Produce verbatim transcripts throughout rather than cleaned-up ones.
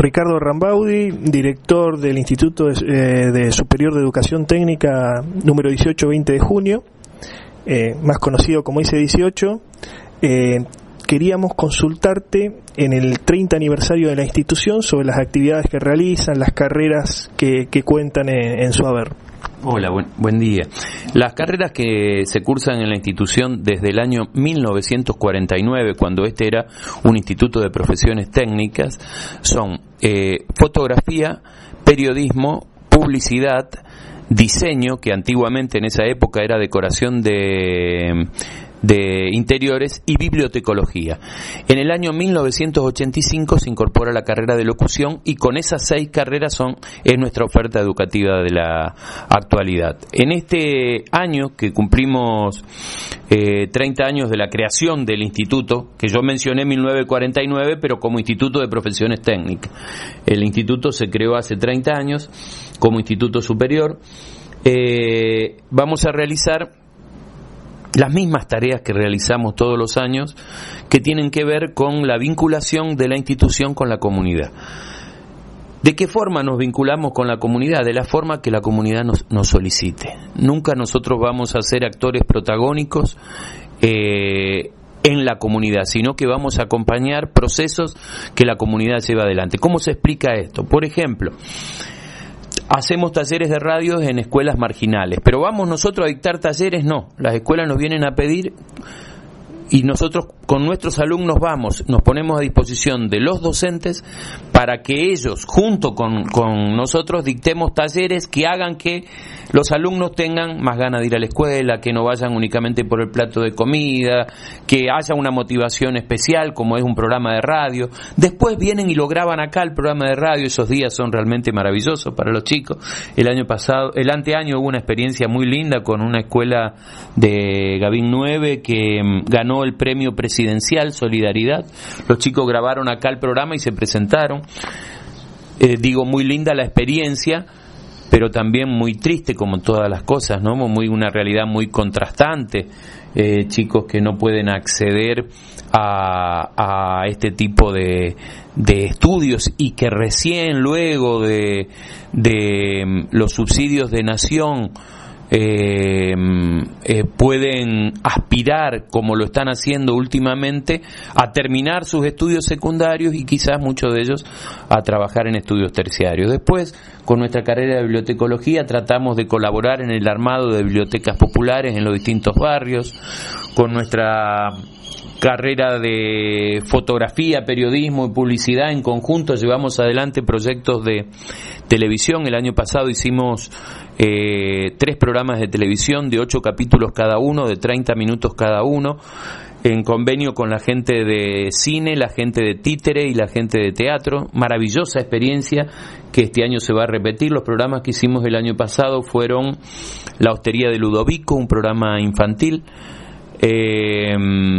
Ricardo Rambaudi, director del Instituto de, de Superior de Educación Técnica número dieciocho veinte de junio, eh, más conocido como I C E dieciocho. Eh, queríamos consultarte en el treinta aniversario de la institución sobre las actividades que realizan, las carreras que, que cuentan en, en su haber. Hola, buen, buen día. Las carreras que se cursan en la institución desde el año mil novecientos cuarenta y nueve, cuando este era un instituto de profesiones técnicas, son eh, fotografía, periodismo, publicidad, diseño, que antiguamente en esa época era decoración de... de interiores, y bibliotecología. En el año mil novecientos ochenta y cinco se incorpora la carrera de locución, y con esas seis carreras son es nuestra oferta educativa de la actualidad. En este año que cumplimos eh, treinta años de la creación del instituto, que yo mencioné mil novecientos cuarenta y nueve, pero como Instituto de Profesiones Técnicas. El instituto se creó hace treinta años como instituto superior. Eh, vamos a realizar las mismas tareas que realizamos todos los años, que tienen que ver con la vinculación de la institución con la comunidad. ¿De qué forma nos vinculamos con la comunidad? De la forma que la comunidad nos, nos solicite. Nunca nosotros vamos a ser actores protagónicos eh, en la comunidad, sino que vamos a acompañar procesos que la comunidad lleva adelante. ¿Cómo se explica esto? Por ejemplo, hacemos talleres de radio en escuelas marginales, pero ¿vamos nosotros a dictar talleres? No, las escuelas nos vienen a pedir y nosotros con nuestros alumnos vamos, nos ponemos a disposición de los docentes para que ellos, junto con, con nosotros, dictemos talleres que hagan que los alumnos tengan más ganas de ir a la escuela, que no vayan únicamente por el plato de comida, que haya una motivación especial, como es un programa de radio. Después vienen y lo graban acá, el programa de radio. Esos días son realmente maravillosos para los chicos. El año pasado, el anteaño hubo una experiencia muy linda con una escuela de Gavín nueve que ganó el premio presidencial Solidaridad. Los chicos grabaron acá el programa y se presentaron. Eh, digo, muy linda la experiencia, pero también muy triste, como todas las cosas, ¿no? Muy, una realidad muy contrastante. Eh, chicos que no pueden acceder a, a este tipo de, de estudios, y que recién luego de, de los subsidios de Nación Eh, eh, pueden aspirar, como lo están haciendo últimamente, a terminar sus estudios secundarios y quizás muchos de ellos a trabajar en estudios terciarios. Después, con nuestra carrera de bibliotecología, tratamos de colaborar en el armado de bibliotecas populares en los distintos barrios. Con nuestra carrera de fotografía, periodismo y publicidad, en conjunto llevamos adelante proyectos de televisión. El año pasado hicimos eh, tres programas de televisión de ocho capítulos cada uno, de treinta minutos cada uno, en convenio con la gente de cine, la gente de títere y la gente de teatro. Maravillosa experiencia que este año se va a repetir. Los programas que hicimos el año pasado fueron La Hostería de Ludovico, un programa infantil, eh,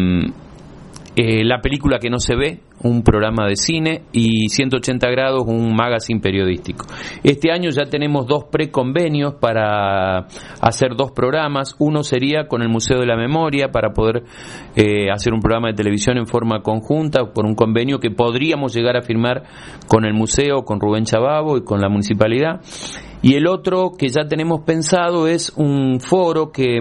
Eh, La Película que no se ve, un programa de cine, y ciento ochenta grados, un magazine periodístico. Este año ya tenemos dos preconvenios para hacer dos programas. Uno sería con el Museo de la Memoria, para poder eh, hacer un programa de televisión en forma conjunta, por un convenio que podríamos llegar a firmar con el museo, con Rubén Chababo y con la municipalidad. Y el otro que ya tenemos pensado es un foro que...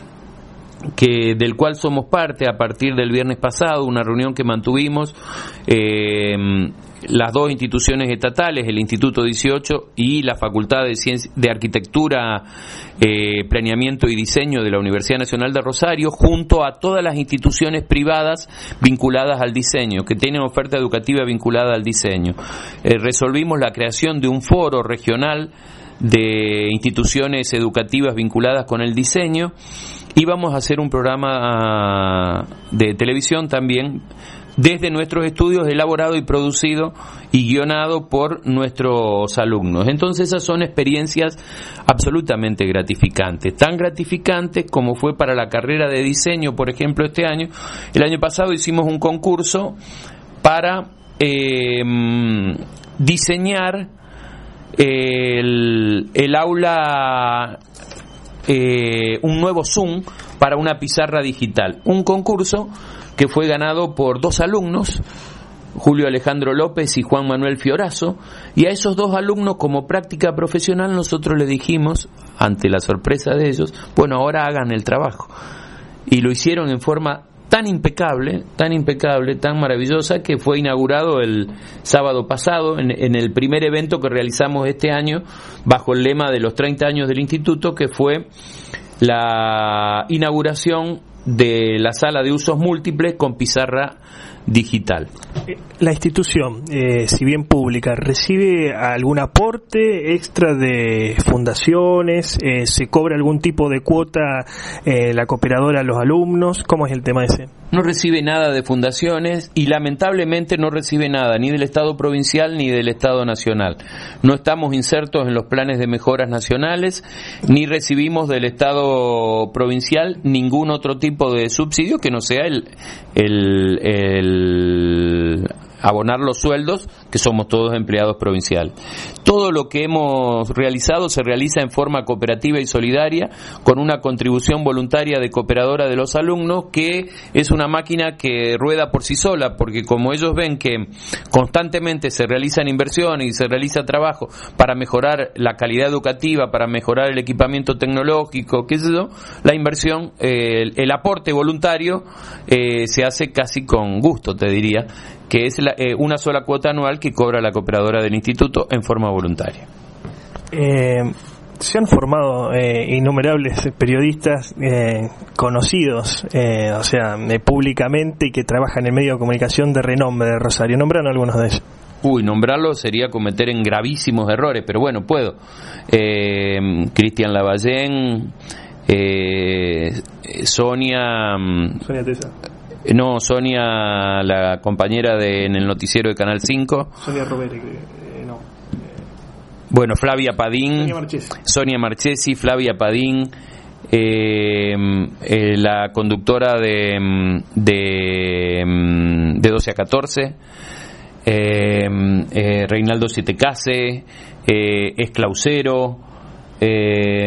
que del cual somos parte a partir del viernes pasado, una reunión que mantuvimos eh, las dos instituciones estatales, el Instituto dieciocho y la Facultad de Ciencia, de Arquitectura, eh, Planeamiento y Diseño de la Universidad Nacional de Rosario, junto a todas las instituciones privadas vinculadas al diseño, que tienen oferta educativa vinculada al diseño. Eh, resolvimos la creación de un foro regional de instituciones educativas vinculadas con el diseño, y vamos a hacer un programa de televisión también desde nuestros estudios, elaborado y producido y guionado por nuestros alumnos. Entonces esas son experiencias absolutamente gratificantes, tan gratificantes como fue para la carrera de diseño, por ejemplo, este año. El año pasado hicimos un concurso para eh, diseñar el, el aula, eh, un nuevo Zoom para una pizarra digital, un concurso que fue ganado por dos alumnos Julio Alejandro López y Juan Manuel Fiorazo, y a esos dos alumnos como práctica profesional nosotros les dijimos, ante la sorpresa de ellos, bueno, ahora hagan el trabajo. Y lo hicieron en forma tan impecable, tan impecable, tan maravillosa, que fue inaugurado el sábado pasado en, en el primer evento que realizamos este año bajo el lema de los treinta años del instituto, que fue la inauguración de la sala de usos múltiples con pizarra digital. La institución, eh, si bien pública, ¿recibe algún aporte extra de fundaciones? Eh, ¿Se cobra algún tipo de cuota eh, la cooperadora a los alumnos? ¿Cómo es el tema ese? No recibe nada de fundaciones y lamentablemente no recibe nada ni del Estado provincial ni del Estado nacional. No estamos insertos en los planes de mejoras nacionales, ni recibimos del Estado provincial ningún otro tipo de subsidio que no sea el, el, el abonar los sueldos, que somos todos empleados provinciales. Todo lo que hemos realizado se realiza en forma cooperativa y solidaria, con una contribución voluntaria de cooperadora de los alumnos, que es una máquina que rueda por sí sola, porque como ellos ven que constantemente se realizan inversiones y se realiza trabajo para mejorar la calidad educativa, para mejorar el equipamiento tecnológico, qué sé yo, la inversión, eh, el, el aporte voluntario eh, se hace casi con gusto, te diría, que es la, eh, una sola cuota anual que cobra la cooperadora del instituto en forma voluntaria. Eh, se han formado eh, innumerables periodistas eh, conocidos, eh, o sea, eh, públicamente, y que trabajan en el medio de comunicación de renombre de Rosario. ¿Nombran algunos de ellos? Uy, nombrarlo sería cometer en gravísimos errores, pero bueno, puedo. Eh, Cristian Lavallén, eh, Sonia... Sonia Tesa. No, Sonia, la compañera de en el noticiero de Canal cinco. Sonia Rovere, eh, no. Bueno, Flavia Padín. Sonia Marchesi. Sonia Marchesi, Flavia Padín, eh, eh, la conductora de de, de doce a catorce, eh, eh, Reinaldo Sietecase, eh, Esclausero, eh,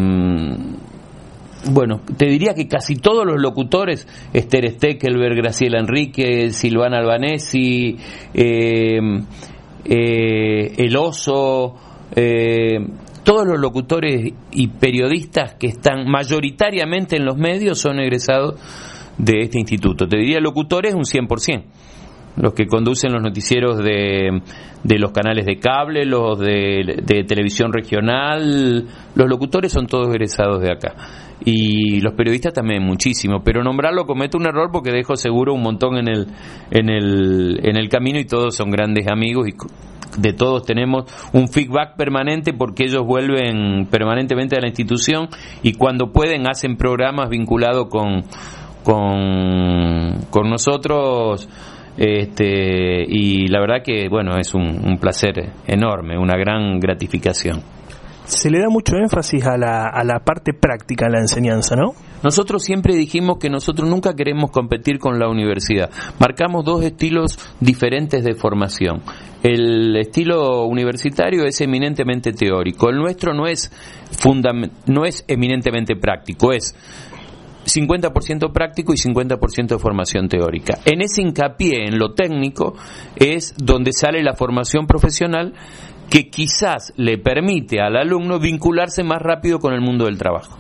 bueno, te diría que casi todos los locutores, Esther Steckelberg, Graciela Enrique, Silvana Albanesi, eh, eh, El Oso, eh, todos los locutores y periodistas que están mayoritariamente en los medios son egresados de este instituto. Te diría locutores un cien por ciento. Los que conducen los noticieros de, de los canales de cable, los de, de televisión regional, los locutores son todos egresados de acá. Y los periodistas también muchísimo, pero nombrarlo comete un error porque dejo seguro un montón en el, en el, en el camino, y todos son grandes amigos y de todos tenemos un feedback permanente, porque ellos vuelven permanentemente a la institución y cuando pueden hacen programas vinculados con, con, con nosotros. Este, y la verdad que bueno, es un, un placer enorme, una gran gratificación. Se le da mucho énfasis a la, a la parte práctica en la enseñanza, ¿no? Nosotros siempre dijimos que nosotros nunca queremos competir con la universidad. Marcamos dos estilos diferentes de formación. El estilo universitario es eminentemente teórico. El nuestro no es fundam- no es eminentemente práctico, es cincuenta por ciento práctico y cincuenta por ciento de formación teórica. En ese hincapié en lo técnico es donde sale la formación profesional, que quizás le permite al alumno vincularse más rápido con el mundo del trabajo.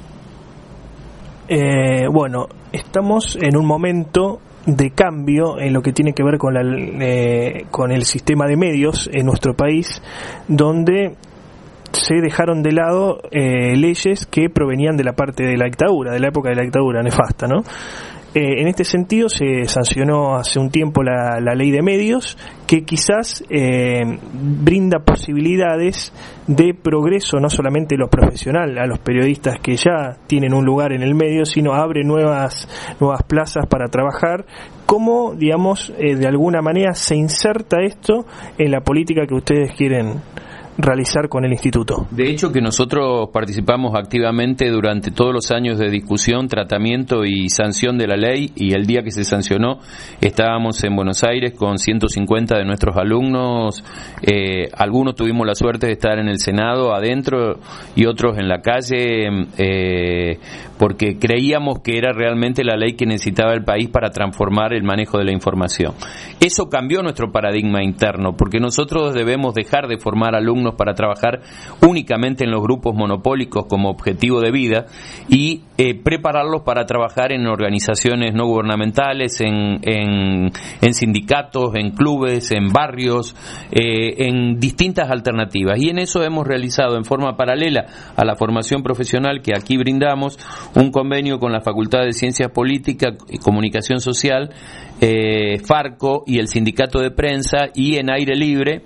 Eh, bueno, estamos en un momento de cambio en lo que tiene que ver con, la, eh, con el sistema de medios en nuestro país, donde se dejaron de lado eh, leyes que provenían de la parte de la dictadura, de la época de la dictadura nefasta, ¿no? Eh, en este sentido se sancionó hace un tiempo la, la ley de medios, que quizás eh, brinda posibilidades de progreso, no solamente lo profesional, a los periodistas que ya tienen un lugar en el medio, sino abre nuevas, nuevas plazas para trabajar. ¿Cómo, digamos, eh, de alguna manera se inserta esto en la política que ustedes quieren realizar con el instituto. De hecho, que nosotros participamos activamente durante todos los años de discusión, tratamiento y sanción de la ley, y el día que se sancionó estábamos en Buenos Aires con ciento cincuenta de nuestros alumnos. Eh, algunos tuvimos la suerte de estar en el Senado adentro y otros en la calle, eh, porque creíamos que era realmente la ley que necesitaba el país para transformar el manejo de la información. Eso cambió nuestro paradigma interno, porque nosotros debemos dejar de formar alumnos para trabajar únicamente en los grupos monopólicos como objetivo de vida y eh, prepararlos para trabajar en organizaciones no gubernamentales, en, en, en sindicatos, en clubes, en barrios, eh, en distintas alternativas. Y en eso hemos realizado en forma paralela a la formación profesional que aquí brindamos un convenio con la Facultad de Ciencias Políticas y Comunicación Social, eh, Farco y el Sindicato de Prensa, y en aire libre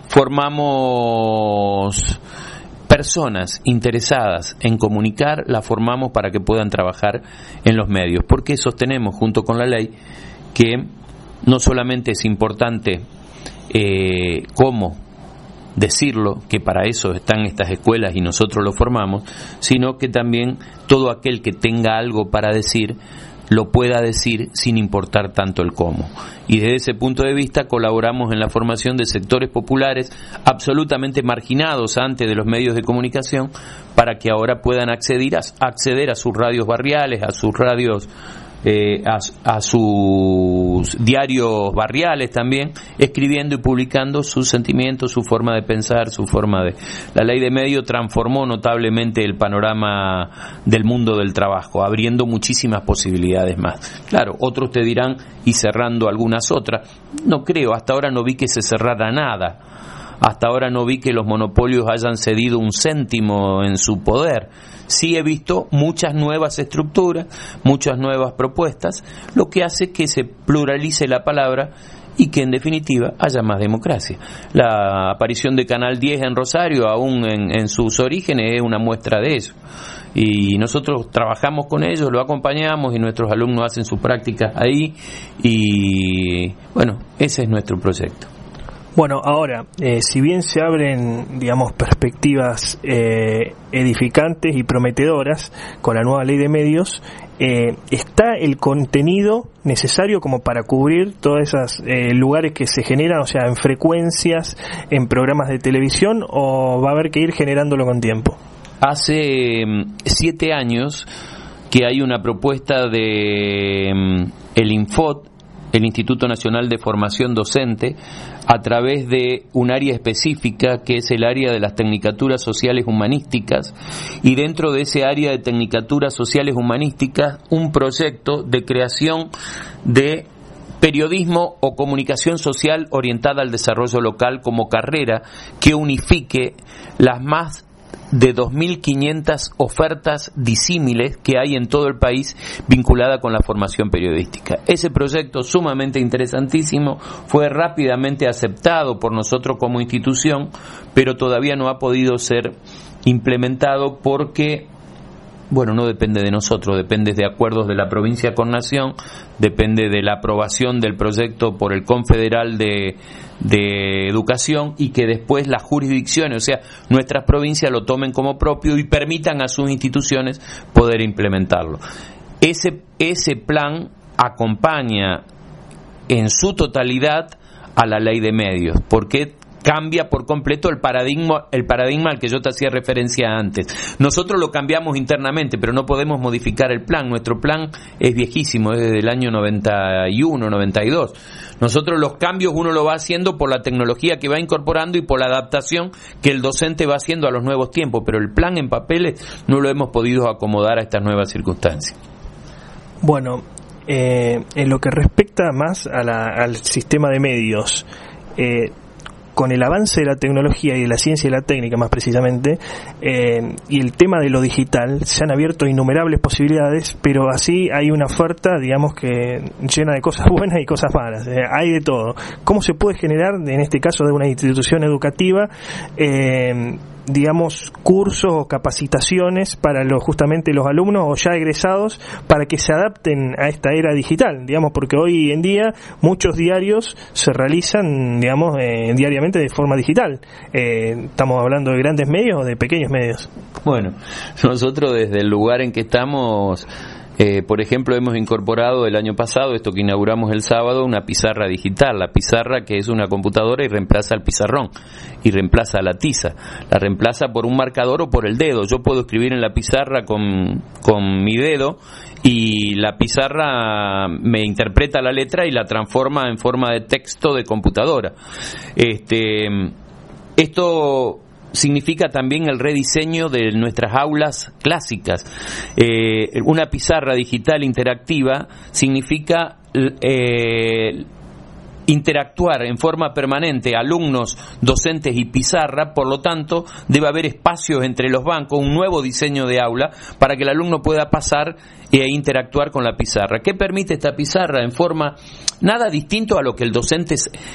formamos personas interesadas en comunicar, las formamos para que puedan trabajar en los medios, porque sostenemos junto con la ley que no solamente es importante eh, cómo decirlo, que para eso están estas escuelas y nosotros lo formamos, sino que también todo aquel que tenga algo para decir lo pueda decir sin importar tanto el cómo. Y desde ese punto de vista colaboramos en la formación de sectores populares absolutamente marginados antes de los medios de comunicación, para que ahora puedan acceder a, acceder a sus radios barriales, a sus radios Eh, a, a sus diarios barriales también, escribiendo y publicando sus sentimientos, su forma de pensar, su forma de... La ley de medios transformó notablemente el panorama del mundo del trabajo, abriendo muchísimas posibilidades más. Claro, otros te dirán, y cerrando algunas otras, no creo, hasta ahora no vi que se cerrara nada. Hasta ahora no vi que los monopolios hayan cedido un céntimo en su poder. Sí he visto muchas nuevas estructuras, muchas nuevas propuestas, lo que hace que se pluralice la palabra y que en definitiva haya más democracia. La aparición de Canal diez en Rosario, aún en, en sus orígenes, es una muestra de eso. Y nosotros trabajamos con ellos, lo acompañamos y nuestros alumnos hacen sus prácticas ahí, y bueno, ese es nuestro proyecto. Bueno, ahora, eh, si bien se abren, digamos, perspectivas eh, edificantes y prometedoras con la nueva ley de medios, eh, ¿está el contenido necesario como para cubrir todos esos eh, lugares que se generan, o sea, en frecuencias, en programas de televisión, o va a haber que ir generándolo con tiempo? Hace um, siete años que hay una propuesta de um, el Infot, el Instituto Nacional de Formación Docente, a través de un área específica que es el área de las Tecnicaturas Sociales Humanísticas, y dentro de ese área de Tecnicaturas Sociales Humanísticas un proyecto de creación de periodismo o comunicación social orientada al desarrollo local como carrera que unifique las más de dos mil quinientas ofertas disímiles que hay en todo el país vinculada con la formación periodística. Ese proyecto, sumamente interesantísimo, fue rápidamente aceptado por nosotros como institución, pero todavía no ha podido ser implementado porque, bueno, no depende de nosotros, depende de acuerdos de la provincia con Nación, depende de la aprobación del proyecto por el Confederal de, de Educación, y que después las jurisdicciones, o sea, nuestras provincias lo tomen como propio y permitan a sus instituciones poder implementarlo. Ese, ese plan acompaña en su totalidad a la ley de medios, porque cambia por completo el paradigma, el paradigma al que yo te hacía referencia antes. Nosotros lo cambiamos internamente, pero no podemos modificar el plan. Nuestro plan es viejísimo, es desde el año noventa y uno, noventa y dos. Nosotros los cambios uno lo va haciendo por la tecnología que va incorporando y por la adaptación que el docente va haciendo a los nuevos tiempos, pero el plan en papeles no lo hemos podido acomodar a estas nuevas circunstancias. Bueno, eh, en lo que respecta más a la, al sistema de medios, eh, con el avance de la tecnología y de la ciencia y la técnica más precisamente, eh, y el tema de lo digital, se han abierto innumerables posibilidades, pero así hay una oferta, digamos, que llena de cosas buenas y cosas malas, eh, hay de todo. ¿Cómo se puede generar, en este caso de una institución educativa, eh, digamos, cursos o capacitaciones para los justamente los alumnos o ya egresados para que se adapten a esta era digital, digamos, porque hoy en día muchos diarios se realizan, digamos, eh, diariamente de forma digital. Eh, estamos hablando de grandes medios o de pequeños medios. Bueno, nosotros desde el lugar en que estamos, Eh, por ejemplo, hemos incorporado el año pasado, esto que inauguramos el sábado, una pizarra digital. La pizarra, que es una computadora y reemplaza el pizarrón y reemplaza la tiza. La reemplaza por un marcador o por el dedo. Yo puedo escribir en la pizarra con, con mi dedo y la pizarra me interpreta la letra y la transforma en forma de texto de computadora. Este, esto significa también el rediseño de nuestras aulas clásicas. Eh, una pizarra digital interactiva significa eh, interactuar en forma permanente alumnos, docentes y pizarra. Por lo tanto, debe haber espacios entre los bancos, un nuevo diseño de aula para que el alumno pueda pasar e interactuar con la pizarra. ¿Qué permite esta pizarra? En forma nada distinto a lo que el docente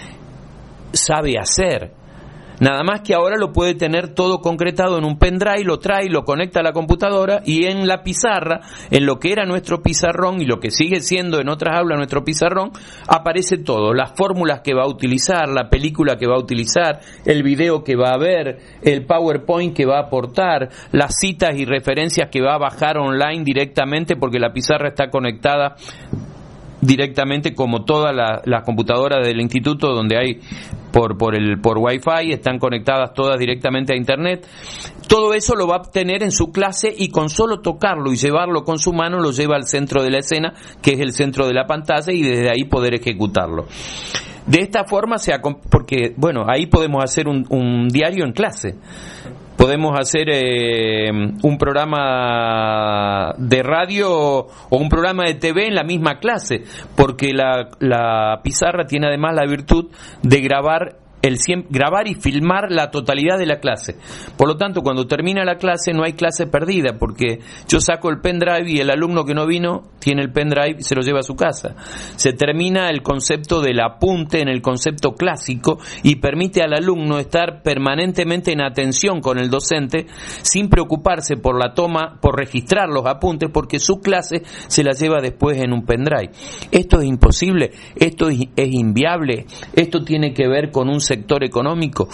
sabe hacer. Nada más que ahora lo puede tener todo concretado en un pendrive, lo trae, lo conecta a la computadora y en la pizarra, en lo que era nuestro pizarrón y lo que sigue siendo en otras aulas nuestro pizarrón, aparece todo, las fórmulas que va a utilizar, la película que va a utilizar, el video que va a ver, el PowerPoint que va a aportar, las citas y referencias que va a bajar online directamente porque la pizarra está conectada directamente como todas las la computadoras del instituto donde hay por por el por Wi-Fi, están conectadas todas directamente a internet. Todo eso lo va a obtener en su clase y con solo tocarlo y llevarlo con su mano lo lleva al centro de la escena, que es el centro de la pantalla, y desde ahí poder ejecutarlo. De esta forma se porque bueno, ahí podemos hacer un, un diario en clase. Podemos hacer eh, un programa de radio o un programa de T V en la misma clase, porque la, la pizarra tiene además la virtud de grabar el grabar y filmar la totalidad de la clase. Por lo tanto, cuando termina la clase no hay clase perdida, porque yo saco el pendrive y el alumno que no vino tiene el pendrive y se lo lleva a su casa. Se termina el concepto del apunte en el concepto clásico y permite al alumno estar permanentemente en atención con el docente sin preocuparse por la toma, por registrar los apuntes, porque su clase se la lleva después en un pendrive. Esto es imposible, esto es, es inviable, esto tiene que ver con un sector económico,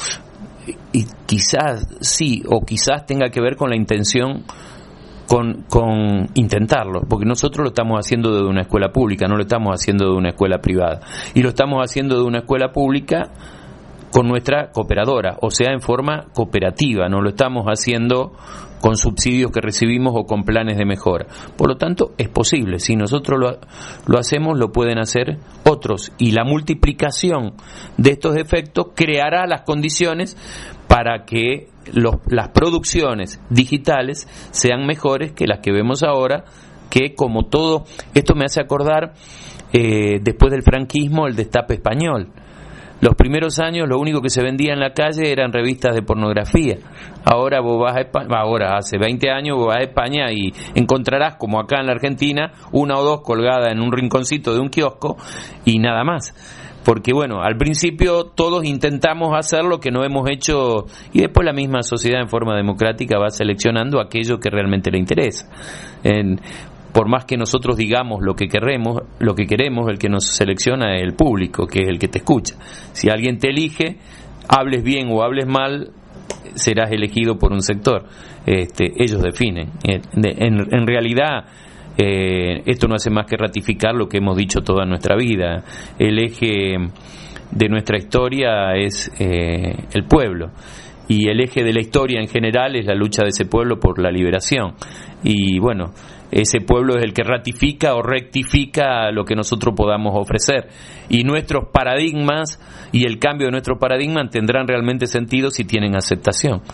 y quizás sí, o quizás tenga que ver con la intención, con, con intentarlo, porque nosotros lo estamos haciendo desde una escuela pública, no lo estamos haciendo de una escuela privada, y lo estamos haciendo de una escuela pública con nuestra cooperadora, o sea, en forma cooperativa, no lo estamos haciendo con subsidios que recibimos o con planes de mejora. Por lo tanto, es posible. Si nosotros lo, lo hacemos, lo pueden hacer otros. Y la multiplicación de estos efectos creará las condiciones para que los, las producciones digitales sean mejores que las que vemos ahora, que como todo, esto me hace acordar, eh, después del franquismo, el destape español. Los primeros años lo único que se vendía en la calle eran revistas de pornografía. Ahora vos vas a España, ahora hace veinte años vos vas a España y encontrarás, como acá en la Argentina, una o dos colgadas en un rinconcito de un kiosco y nada más. Porque bueno, al principio todos intentamos hacer lo que no hemos hecho y después la misma sociedad en forma democrática va seleccionando aquello que realmente le interesa. En, Por más que nosotros digamos lo que queremos, lo que queremos, el que nos selecciona es el público, que es el que te escucha. Si alguien te elige, hables bien o hables mal, serás elegido por un sector. Este, ellos definen. En, en realidad, eh, esto no hace más que ratificar lo que hemos dicho toda nuestra vida. El eje de nuestra historia es eh, el pueblo. Y el eje de la historia en general es la lucha de ese pueblo por la liberación. Y bueno, ese pueblo es el que ratifica o rectifica lo que nosotros podamos ofrecer. Y nuestros paradigmas y el cambio de nuestros paradigmas tendrán realmente sentido si tienen aceptación.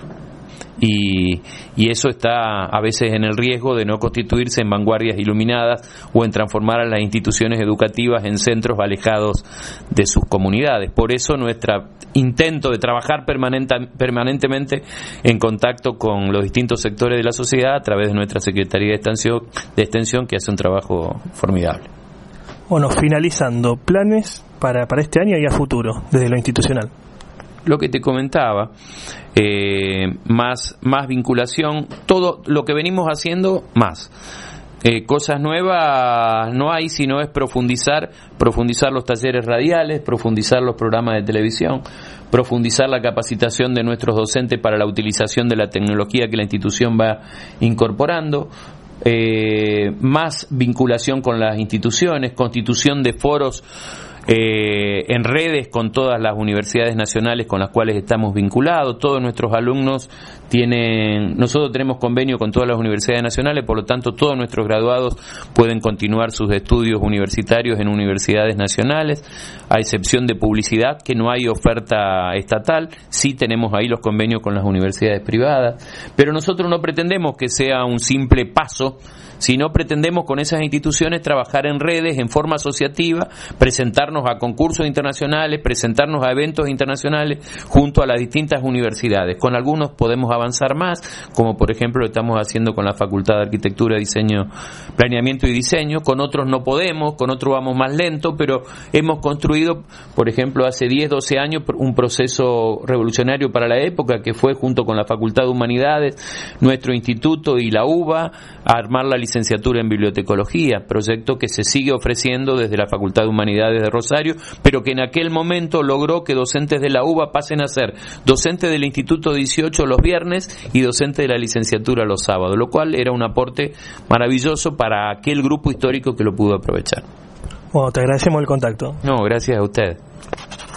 Y, y eso está a veces en el riesgo de no constituirse en vanguardias iluminadas o en transformar a las instituciones educativas en centros alejados de sus comunidades. Por eso nuestro intento de trabajar permanente, permanentemente en contacto con los distintos sectores de la sociedad a través de nuestra Secretaría de Extensión, de Extensión que hace un trabajo formidable. Bueno, finalizando, planes para, para este año y a futuro, desde lo institucional. lo que te comentaba, eh, más, más vinculación, todo lo que venimos haciendo, más. Eh, cosas nuevas no hay, sino es profundizar, profundizar los talleres radiales, profundizar los programas de televisión, profundizar la capacitación de nuestros docentes para la utilización de la tecnología que la institución va incorporando, eh, más vinculación con las instituciones, constitución de foros Eh, en redes con todas las universidades nacionales con las cuales estamos vinculados. Todos nuestros alumnos tienen, nosotros tenemos convenio con todas las universidades nacionales, por lo tanto todos nuestros graduados pueden continuar sus estudios universitarios en universidades nacionales, a excepción de publicidad, que no hay oferta estatal. Sí tenemos ahí los convenios con las universidades privadas, pero nosotros no pretendemos que sea un simple paso, sino pretendemos con esas instituciones trabajar en redes, en forma asociativa, presentarnos a concursos internacionales, presentarnos a eventos internacionales junto a las distintas universidades. Con algunos podemos avanzar más, como por ejemplo lo estamos haciendo con la Facultad de Arquitectura, Diseño, Planeamiento y Diseño. Con otros no podemos, con otros vamos más lento, pero hemos construido, por ejemplo, hace diez, doce años un proceso revolucionario para la época, que fue junto con la Facultad de Humanidades, nuestro instituto y la U B A, a armar la licenciatura en bibliotecología, proyecto que se sigue ofreciendo desde la Facultad de Humanidades de Rosario, pero que en aquel momento logró que docentes de la U B A pasen a ser docentes del Instituto dieciocho los viernes y docentes de la licenciatura los sábados, lo cual era un aporte maravilloso para aquel grupo histórico que lo pudo aprovechar. Bueno, te agradecemos el contacto. No, gracias a usted.